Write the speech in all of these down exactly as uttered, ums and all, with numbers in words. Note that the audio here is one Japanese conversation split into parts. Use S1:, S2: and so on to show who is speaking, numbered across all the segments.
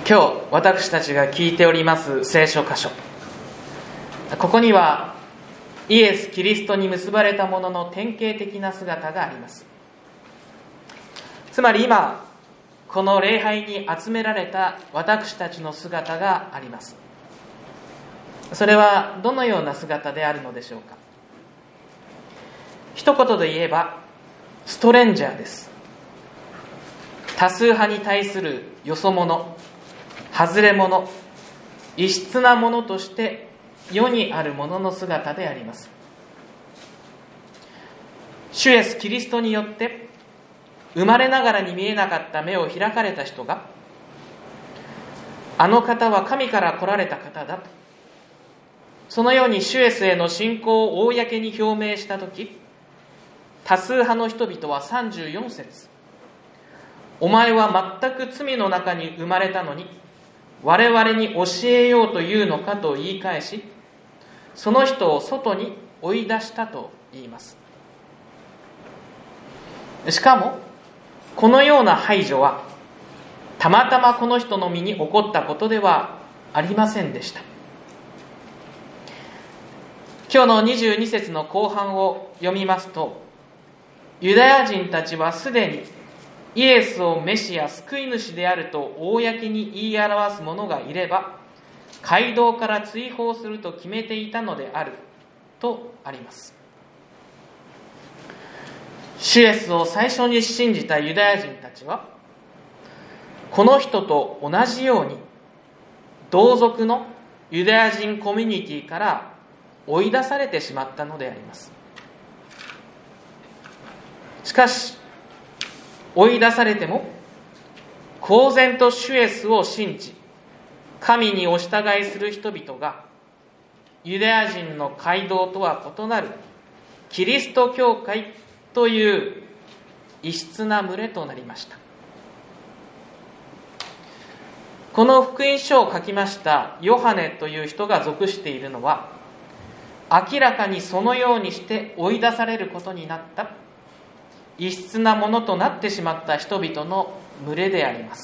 S1: 今日私たちが聞いております聖書箇所、ここにはイエス・キリストに結ばれた者の典型的な姿があります。つまり今この礼拝に集められた私たちの姿があります。それはどのような姿であるのでしょうか。一言で言えばストレンジャーです。多数派に対するよそ者、外れ者、異質なものとして世にあるものの姿であります。主イエスキリストによって生まれながらに見えなかった目を開かれた人が、あの方は神から来られた方だと、そのように主イエスへの信仰を公に表明したとき、多数派の人々はさんじゅうよん節、お前は全く罪の中に生まれたのに我々に教えようというのかと言い返し、その人を外に追い出したと言います。しかもこのような排除はたまたまこの人の身に起こったことではありませんでした。今日のにじゅうに節の後半を読みますと、ユダヤ人たちはすでにイエスをメシア、救い主であると公に言い表す者がいれば街道から追放すると決めていたのであるとあります。主イエスを最初に信じたユダヤ人たちはこの人と同じように同族のユダヤ人コミュニティから追い出されてしまったのであります。しかし追い出されても公然と主イエスを信じ神にお従いする人々がユダヤ人の街道とは異なるキリスト教会という異質な群れとなりました。この福音書を書きましたヨハネという人が属しているのは、明らかにそのようにして追い出されることになった異質なものとなってしまった人々の群れであります。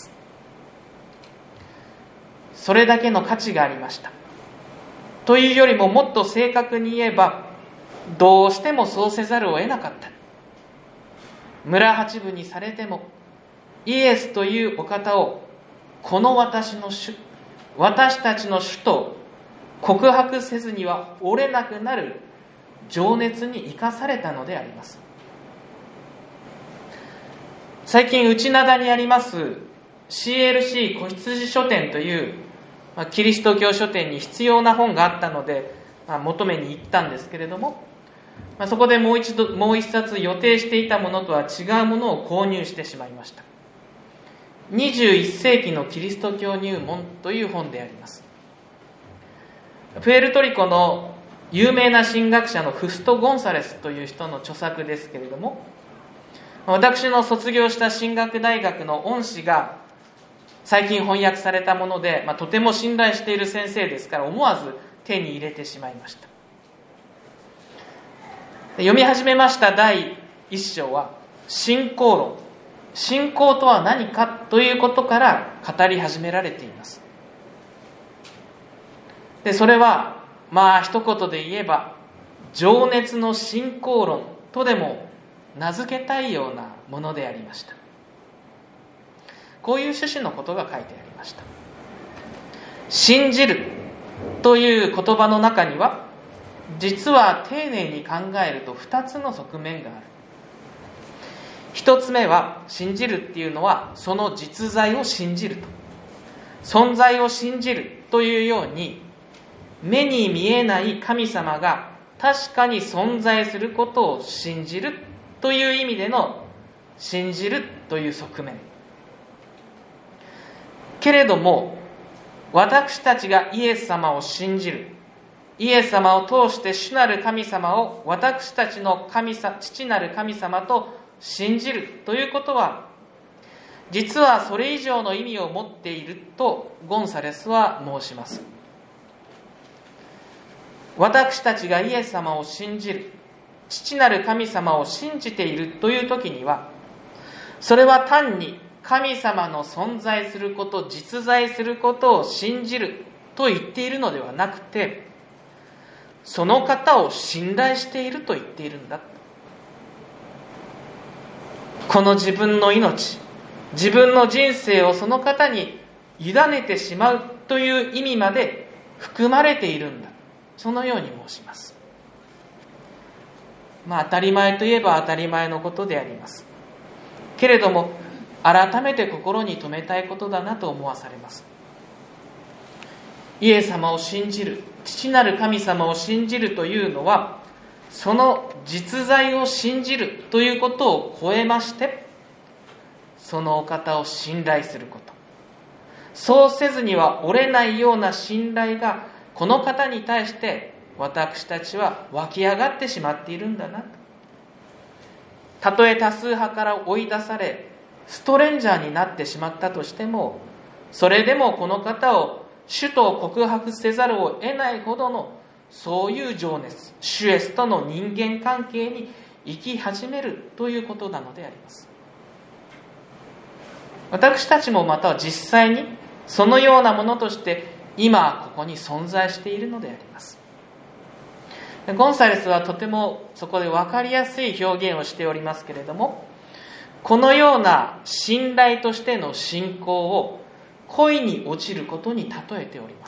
S1: それだけの価値がありましたというよりも、もっと正確に言えばどうしてもそうせざるを得なかった。村八分にされてもイエスというお方をこの私の主、私たちの主と告白せずには折れなくなる情熱に生かされたのであります。最近内灘にあります シーエルシー 子羊書店という、まあ、キリスト教書店に必要な本があったので、まあ、求めに行ったんですけれども、まあ、そこでもう一度もう一冊予定していたものとは違うものを購入してしまいました。にじゅういっ世紀のキリスト教入門という本であります。プエルトリコの有名な神学者のフスト・ゴンサレスという人の著作ですけれども、私の卒業した神学大学の恩師が最近翻訳されたもので、まあ、とても信頼している先生ですから思わず手に入れてしまいました。読み始めました第一章は信仰論、信仰とは何かということから語り始められています。でそれはまあ一言で言えば情熱の信仰論とでも名付けたいようなものでありました。こういう趣旨のことが書いてありました。信じるという言葉の中には実は丁寧に考えるとふたつの側面がある。一つ目は、信じるっていうのはその実在を信じると、存在を信じるというように目に見えない神様が確かに存在することを信じるという意味での信じるという側面。けれども私たちがイエス様を信じる、イエス様を通して主なる神様を私たちの神さ父なる神様と信じるということは、実はそれ以上の意味を持っているとゴンサレスは申します。私たちがイエス様を信じる、父なる神様を信じているという時には、それは単に神様の存在すること、実在することを信じると言っているのではなくて、その方を信頼していると言っているんだ。この自分の命、自分の人生をその方に委ねてしまうという意味まで含まれているんだ。そのように申します。まあ当たり前といえば当たり前のことであります。けれども改めて心に留めたいことだなと思わされます。イエス様を信じる、父なる神様を信じるというのは、その実在を信じるということを超えまして、そのお方を信頼すること。そうせずには折れないような信頼がこの方に対して私たちは湧き上がってしまっているんだなと。たとえ多数派から追い出されストレンジャーになってしまったとしても、それでもこの方を主と告白せざるを得ないほどのそういう情熱、主イエスとの人間関係に生き始めるということなのであります。私たちもまた実際にそのようなものとして今ここに存在しているのであります。ゴンサレスはとてもそこで分かりやすい表現をしておりますけれども、このような信頼としての信仰を恋に落ちることに例えております。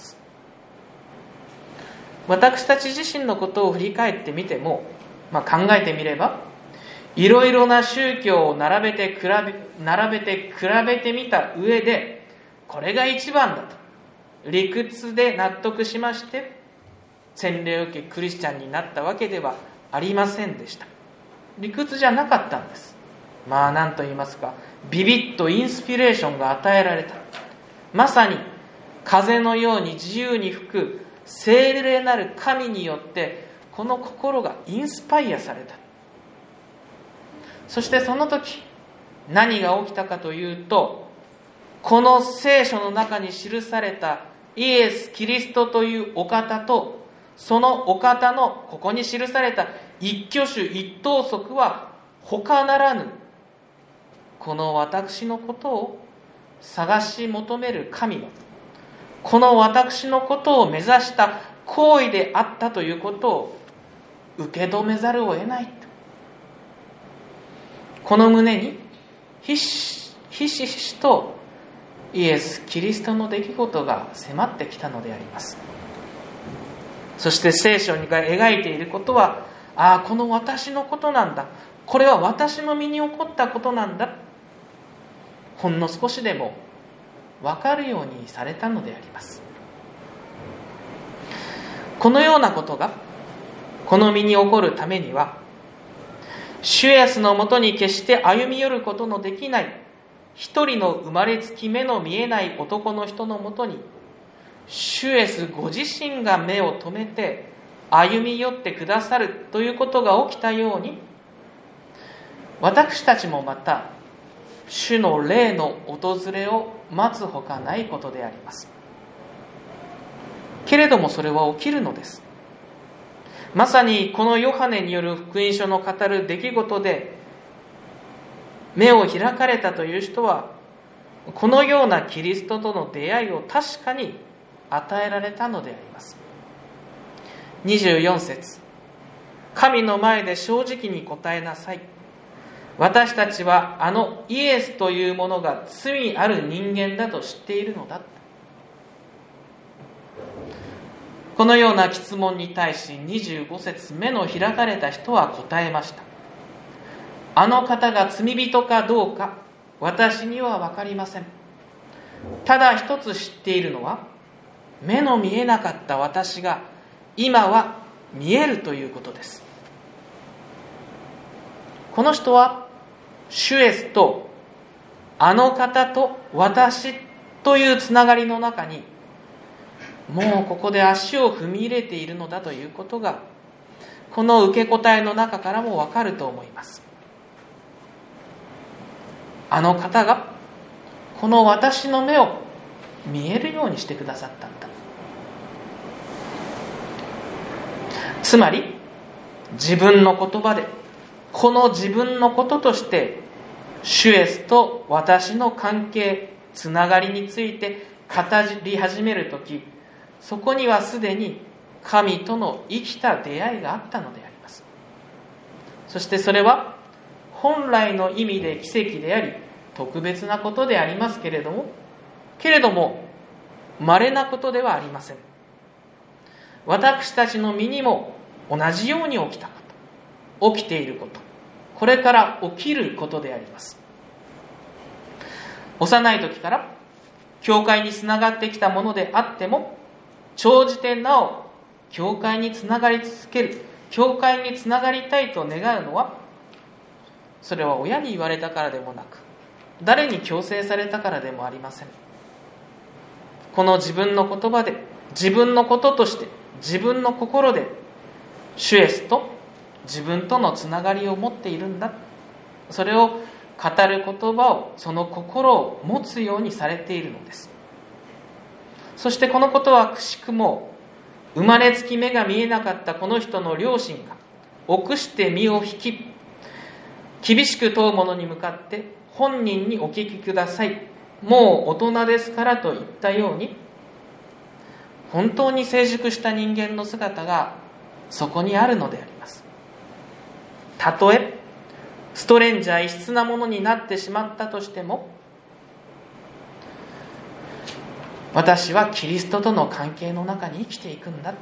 S1: 私たち自身のことを振り返ってみても、まあ、考えてみればいろいろな宗教を並べて比べ並べて比べてみた上で、これが一番だと理屈で納得しまして洗礼を受けクリスチャンになったわけではありませんでした。理屈じゃなかったんです。まあ何と言いますか、ビビッとインスピレーションが与えられた。まさに風のように自由に吹く聖霊なる神によってこの心がインスパイアされた。そしてその時何が起きたかというと、この聖書の中に記されたイエス・キリストというお方と、そのお方のここに記された一挙手一投足は他ならぬ、この私のことを探し求める神の、この私のことを目指した行為であったということを受け止めざるを得ない。この胸にひしひしひしとイエス・キリストの出来事が迫ってきたのであります。そして聖書が描いていることは、ああこの私のことなんだ、これは私の身に起こったことなんだ、ほんの少しでも分かるようにされたのであります。このようなことがこの身に起こるためには、主イエスのもとに決して歩み寄ることのできない一人の生まれつき目の見えない男の人のもとに、主イエスご自身が目を留めて歩み寄ってくださるということが起きたように、私たちもまた主の霊の訪れを待つほかないことであります。けれどもそれは起きるのです。まさにこのヨハネによる福音書の語る出来事で目を開かれたという人は、このようなキリストとの出会いを確かに与えられたのであります。にじゅうよん節、神の前で正直に答えなさい。私たちはあのイエスというものが罪ある人間だと知っているのだ。このような質問に対しにじゅうご節、目の開かれた人は答えました。あの方が罪人かどうか私には分かりません。ただ一つ知っているのは、目の見えなかった私が今は見えるということです。この人は主イエスとあの方と私というつながりの中にもうここで足を踏み入れているのだということが、この受け答えの中からも分かると思います。あの方がこの私の目を見えるようにしてくださったんだ。つまり自分の言葉でこの自分のこととして主イエスと私の関係、つながりについて語り始めるとき、そこにはすでに神との生きた出会いがあったのであります。そしてそれは本来の意味で奇跡であり、特別なことでありますけれども、けれども稀なことではありません。私たちの身にも同じように起きたこと、起きていること、これから起きることであります。幼い時から教会につながってきたものであっても、長じてなお教会につながり続ける、教会につながりたいと願うのは、それは親に言われたからでもなく、誰に強制されたからでもありません。この自分の言葉で、自分のこととして、自分の心で主イエスと自分とのつながりを持っているんだ、それを語る言葉を、その心を持つようにされているのです。そしてこのことはくしくも、生まれつき目が見えなかったこの人の両親が臆して身を引き、厳しく問う者に向かって、本人にお聞きください、もう大人ですからと言ったように、本当に成熟した人間の姿がそこにあるのであります。たとえストレンジャー異質なものになってしまったとしても、私はキリストとの関係の中に生きていくんだ、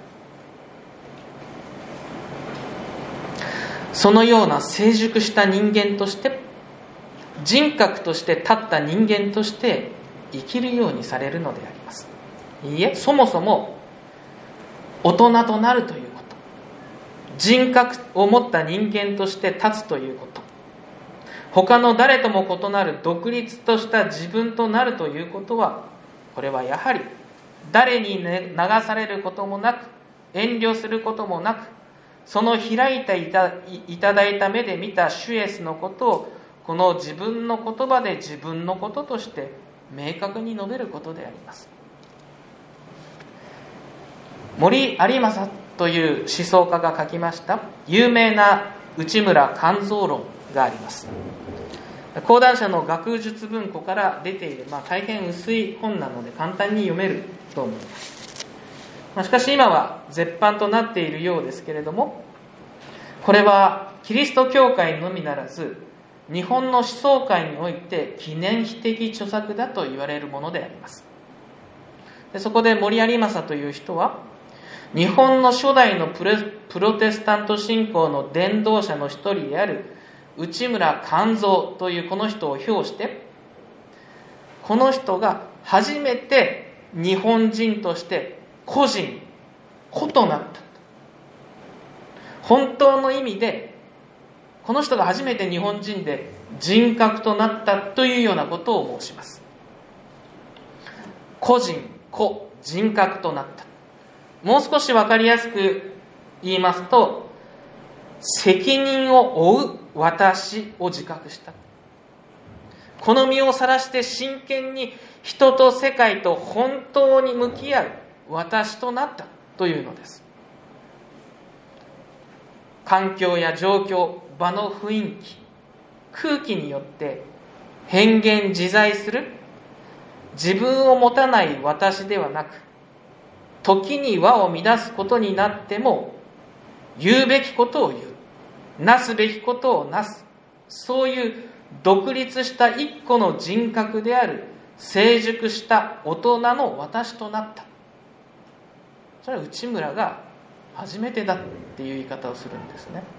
S1: そのような成熟した人間として、人格として立った人間として生きるようにされるのであります。いいえ、そもそも大人となるということ、人格を持った人間として立つということ、他の誰とも異なる独立とした自分となるということは、これはやはり誰に流されることもなく、遠慮することもなく、その開いていた、いただいた目で見た主イエスのことを、この自分の言葉で自分のこととして明確に述べることであります。森有正という思想家が書きました有名な内村勘三論があります。講談社の学術文庫から出ている、まあ、大変薄い本なので簡単に読めると思います。まあ、しかし今は絶版となっているようですけれども、これはキリスト教会のみならず日本の思想界において記念碑的著作だと言われるものであります。でそこで森有正という人は、日本の初代のプロ、プロテスタント信仰の伝道者の一人である内村勘三というこの人を評して、この人が初めて日本人として個人、個となった、本当の意味でこの人が初めて日本人で人格となったというようなことを申します。個人、個、人格となった。もう少し分かりやすく言いますと、責任を負う私を自覚した。この身をさらして真剣に人と世界と本当に向き合う私となったというのです。環境や状況、場の雰囲気、空気によって変幻自在する自分を持たない私ではなく、時に輪を乱すことになっても言うべきことを言う、なすべきことをなす、そういう独立した一個の人格である成熟した大人の私となった。それは内村が初めてだっていう言い方をするんですね。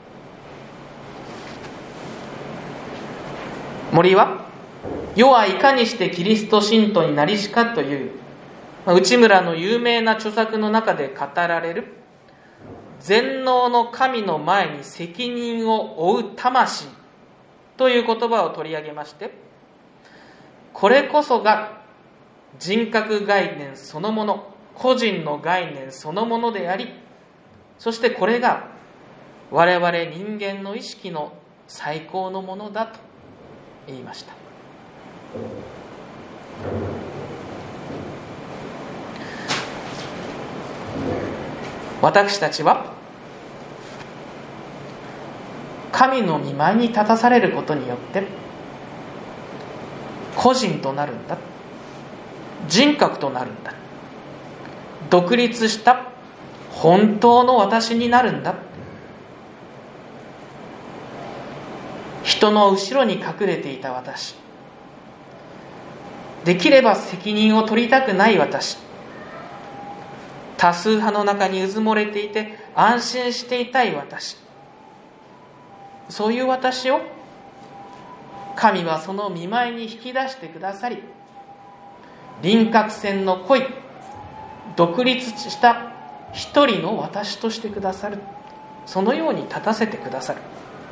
S1: 森は世はいかにしてキリスト信徒になりしかという内村の有名な著作の中で語られる全能の神の前に責任を負う魂という言葉を取り上げまして、これこそが人格概念そのもの、個人の概念そのものであり、そしてこれが我々人間の意識の最高のものだと言いました。私たちは神の御前に立たされることによって、 個人となるんだ、人格となるんだ、独立した本当の私になるんだ。人の後ろに隠れていた私、できれば責任を取りたくない私、多数派の中にうずもれていて安心していたい私、そういう私を神はその見舞いに引き出してくださり、輪郭線の濃い独立した一人の私としてくださる。そのように立たせてくださる。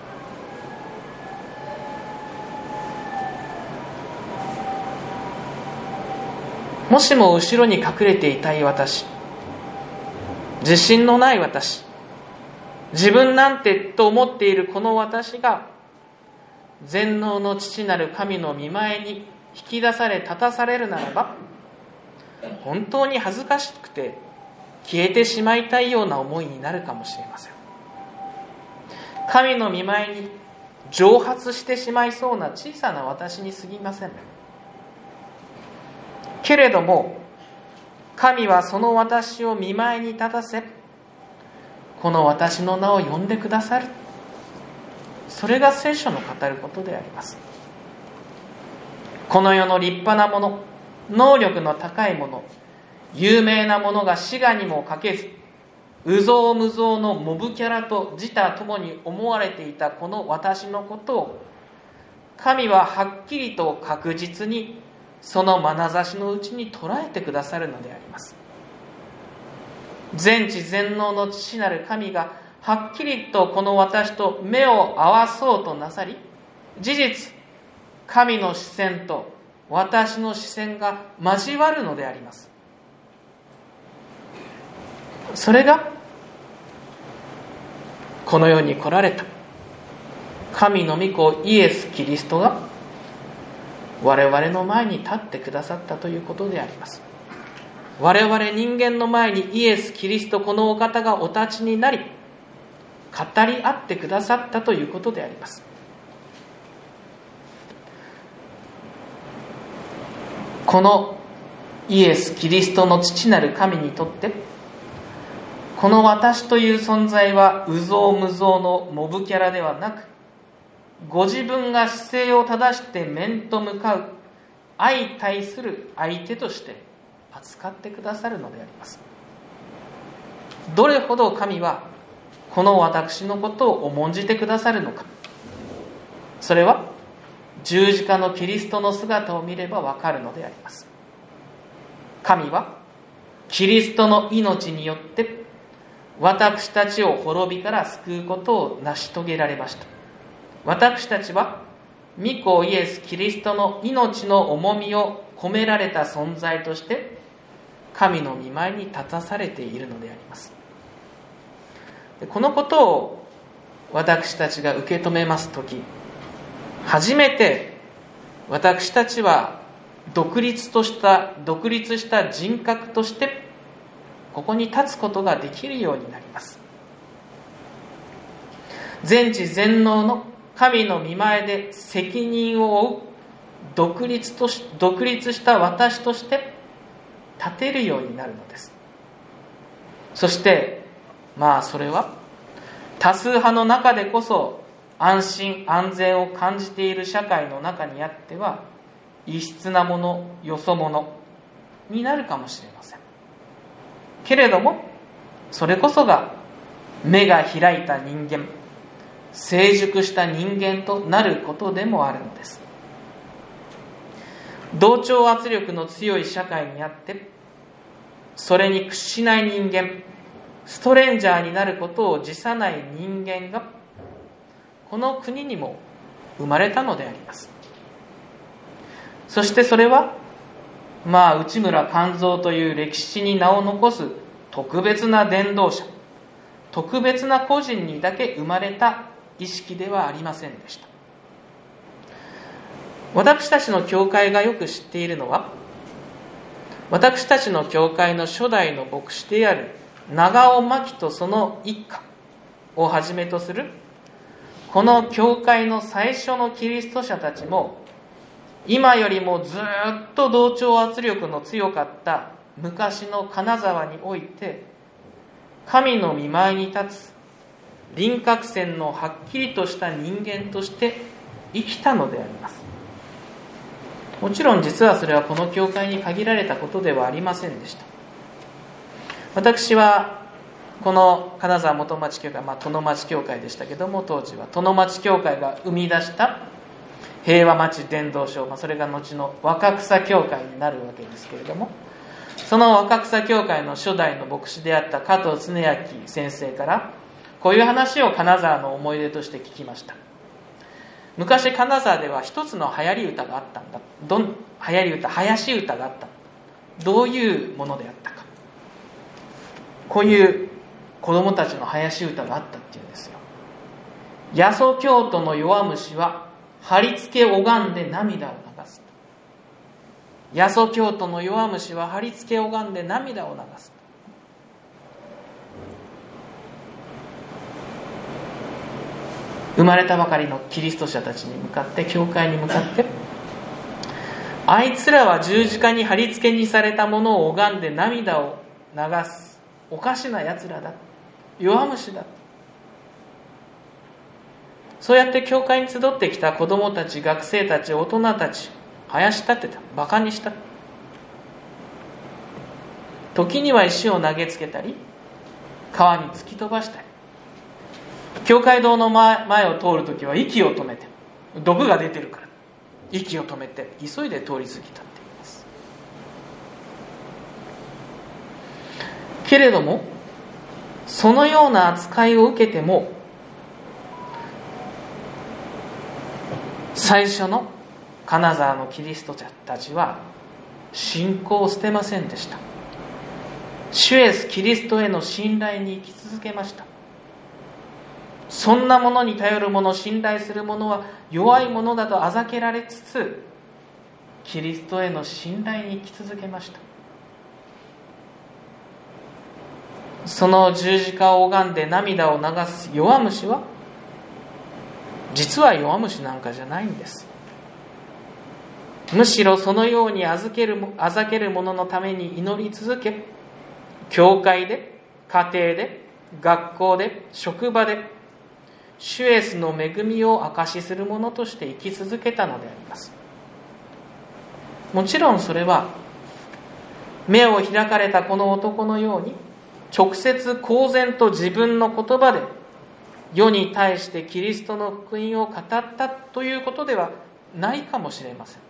S1: もしも後ろに隠れていたい私、自信のない私、自分なんてと思っているこの私が全能の父なる神の御前に引き出され立たされるならば、本当に恥ずかしくて消えてしまいたいような思いになるかもしれません。神の御前に蒸発してしまいそうな小さな私に過ぎません。けれども神はその私を御前に立たせ、この私の名を呼んでくださる。それが聖書の語ることであります。この世の立派なもの、能力の高いもの、有名なものが滋賀にもかけず、有象無象のモブキャラと自他ともに思われていたこの私のことを、神ははっきりと確実にその眼差しのうちに捉えてくださるのであります。全知全能の父なる神がはっきりとこの私と目を合わそうとなさり、事実神の視線と私の視線が交わるのであります。それがこの世に来られた神の御子イエス・キリストが我々の前に立ってくださったということであります。我々人間の前にイエス・キリストこのお方がお立ちになり、語り合ってくださったということであります。このイエス・キリストの父なる神にとって、この私という存在は有象無象のモブキャラではなく、ご自分が姿勢を正して面と向かう相対する相手として扱ってくださるのであります。どれほど神はこの私のことを重んじてくださるのか、それは十字架のキリストの姿を見ればわかるのであります。神はキリストの命によって私たちを滅びから救うことを成し遂げられました。私たちは御子イエス・キリストの命の重みを込められた存在として神の御前に立たされているのであります。このことを私たちが受け止めますとき、初めて私たちは独立とした独立した人格としてここに立つことができるようになります。全知全能の神の御前で責任を負う独立とし独立した私として立てるようになるのです。そしてまあそれは多数派の中でこそ安心安全を感じている社会の中にあっては異質なもの、よそ者になるかもしれません。けれどもそれこそが目が開いた人間、成熟した人間となることでもあるのです。同調圧力の強い社会にあってそれに屈しない人間、ストレンジャーになることを辞さない人間がこの国にも生まれたのであります。そしてそれはまあ内村勘三という歴史に名を残す特別な伝道者、特別な個人にだけ生まれた意識ではありませんでした。私たちの教会がよく知っているのは、私たちの教会の初代の牧師である長尾真希とその一家をはじめとするこの教会の最初のキリスト者たちも今よりもずっと同調圧力の強かった昔の金沢において、神の御前に立つ輪郭線のはっきりとした人間として生きたのであります。もちろん実はそれはこの教会に限られたことではありませんでした。私はこの金沢元町教会、まあ殿町教会でしたけども、当時は殿町教会が生み出した平和町伝道書、まあ、それが後の若草教会になるわけですけれども、その若草教会の初代の牧師であった加藤恒明先生からこういう話を金沢の思い出として聞きました。昔金沢では一つの流行り歌があったんだ。どん流行り歌、林歌があった。どういうものであったか。こういう子供たちの林歌があったっていうんですよ。八十京都の弱虫は貼り付け拝んで涙を流す。八十京都の弱虫は貼り付け拝んで涙を流す。生まれたばかりのキリスト者たちに向かって、教会に向かって、あいつらは十字架に貼り付けにされたものを拝んで涙を流すおかしなやつらだ、弱虫だ。そうやって教会に集ってきた子供たち、学生たち、大人たち、林立てた、バカにした。時には石を投げつけたり、川に突き飛ばしたり、教会堂の前を通るときは息を止めて、毒が出てるから息を止めて急いで通り過ぎたって言います。けれどもそのような扱いを受けても、最初の金沢のキリスト者たちは信仰を捨てませんでした。主イエスキリストへの信頼に生き続けました。そんなものに頼る者、信頼する者は弱いものだとあざけられつつ、キリストへの信頼に生き続けました。その十字架を拝んで涙を流す弱虫は、実は弱虫なんかじゃないんです。むしろそのようにあざける、あざける者のために祈り続け、教会で、家庭で、学校で、職場で、主イエスの恵みを証しする者として生き続けたのであります。もちろんそれは目を開かれたこの男のように直接公然と自分の言葉で世に対してキリストの福音を語ったということではないかもしれません。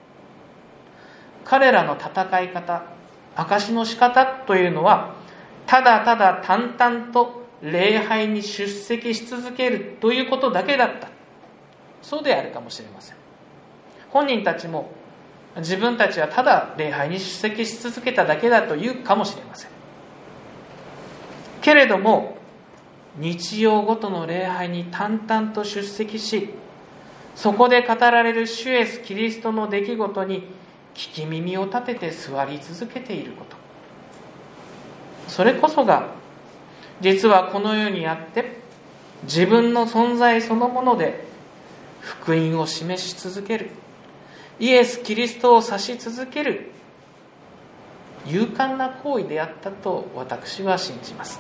S1: 彼らの戦い方、証しの仕方というのは、ただただ淡々と礼拝に出席し続けるということだけだった。そうであるかもしれません。本人たちも自分たちはただ礼拝に出席し続けただけだというかもしれません。けれども日曜ごとの礼拝に淡々と出席し、そこで語られる主イエスキリストの出来事に聞き耳を立てて座り続けていること、それこそが実はこの世にあって自分の存在そのもので福音を示し続ける、イエス・キリストを指し続ける勇敢な行為であったと私は信じます。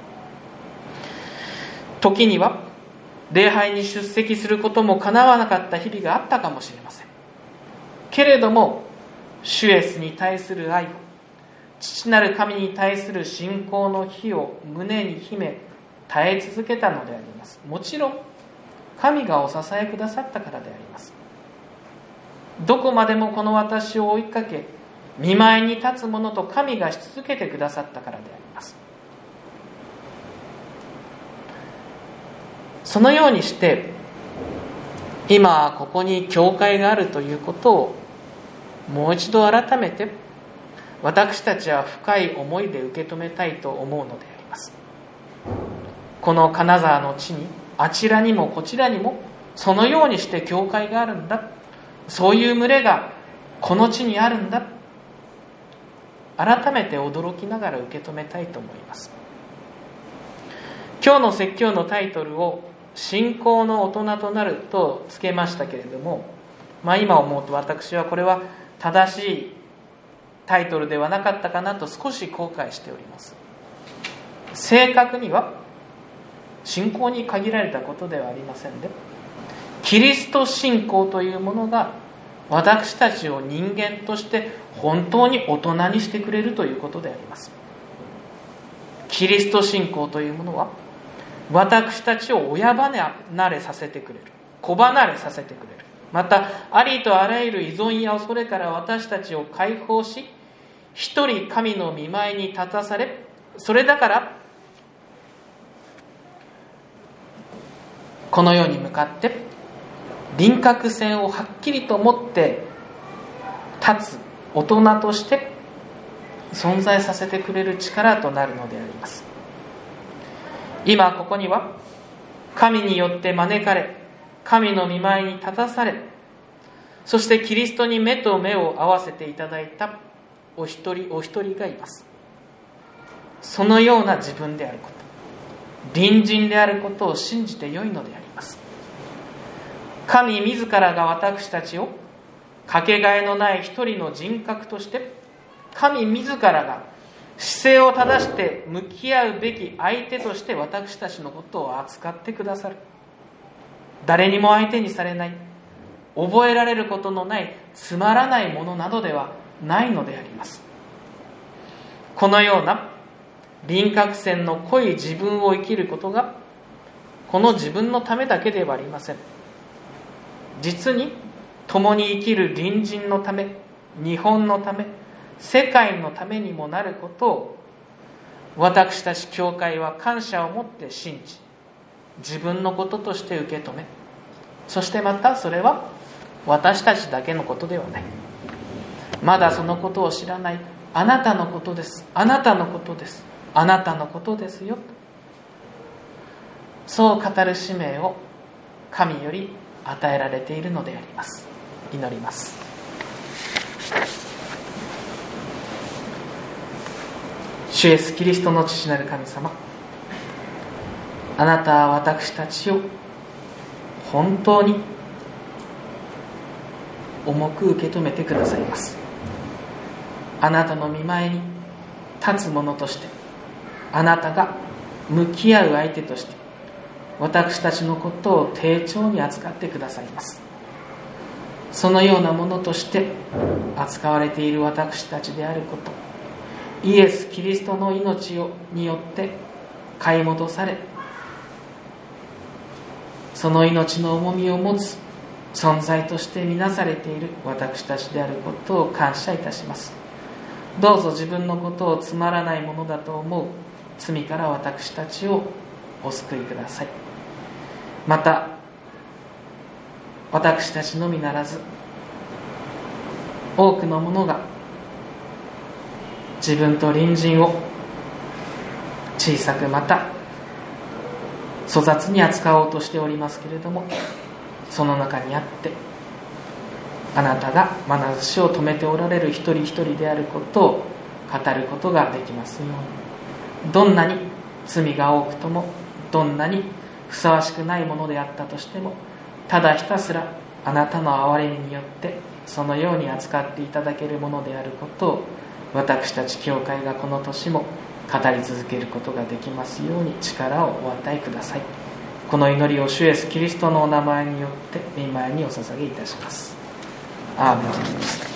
S1: 時には礼拝に出席することも叶わなかった日々があったかもしれません。けれども主イエスに対する愛を、父なる神に対する信仰の火を胸に秘め耐え続けたのであります。もちろん神がお支えくださったからであります。どこまでもこの私を追いかけ御前に立つ者と神がし続けてくださったからであります。そのようにして今ここに教会があるということをもう一度改めて私たちは深い思いで受け止めたいと思うのであります。この金沢の地にあちらにもこちらにもそのようにして教会があるんだ、そういう群れがこの地にあるんだ、改めて驚きながら受け止めたいと思います。今日の説教のタイトルを信仰の大人となるとつけましたけれども、 まあ、今思うと私はこれは正しいタイトルではなかったかなと少し後悔しております。正確には信仰に限られたことではありませんで、キリスト信仰というものが私たちを人間として本当に大人にしてくれるということであります。キリスト信仰というものは私たちを親離れさせてくれる、子離れさせてくれる、またありとあらゆる依存や恐れから私たちを解放し、一人神の御前に立たされ、それだからこの世に向かって輪郭線をはっきりと持って立つ大人として存在させてくれる力となるのであります。今ここには神によって招かれ、神の御前に立たされ、そしてキリストに目と目を合わせていただいたお一人お一人がいます。そのような自分であること、隣人であることを信じてよいのであります。神自らが私たちをかけがえのない一人の人格として、神自らが姿勢を正して向き合うべき相手として私たちのことを扱ってくださる。誰にも相手にされない、覚えられることのないつまらないものなどではないのであります。このような輪郭線の濃い自分を生きることがこの自分のためだけではありません。実に共に生きる隣人のため、日本のため、世界のためにもなることを私たち教会は感謝を持って信じ、自分のこととして受け止め、そしてまたそれは私たちだけのことではない、まだそのことを知らないあなたのことです、あなたのことです、あなたのことですよ、そう語る使命を神より与えられているのであります。祈ります。主イエスキリストの父なる神様、あなたは私たちを本当に重く受け止めてくださいます。あなたの御前に立つ者として、あなたが向き合う相手として私たちのことを丁重に扱ってくださいます。そのようなものとして扱われている私たちであること、イエス・キリストの命をによって買い戻され、その命の重みを持つ存在として見なされている私たちであることを感謝いたします。どうぞ自分のことをつまらないものだと思う罪から私たちをお救いください。また私たちのみならず多くの者が自分と隣人を小さくまた粗雑に扱おうとしておりますけれども、その中にあってあなたが眼差しを止めておられる一人一人であることを語ることができますように、どんなに罪が多くとも、どんなにふさわしくないものであったとしても、ただひたすらあなたの憐れみによってそのように扱っていただけるものであることを、私たち教会がこの年も語り続けることができますように力をお与えください。この祈りを主イエスキリストのお名前によって御前にお捧げいたします。アーメン。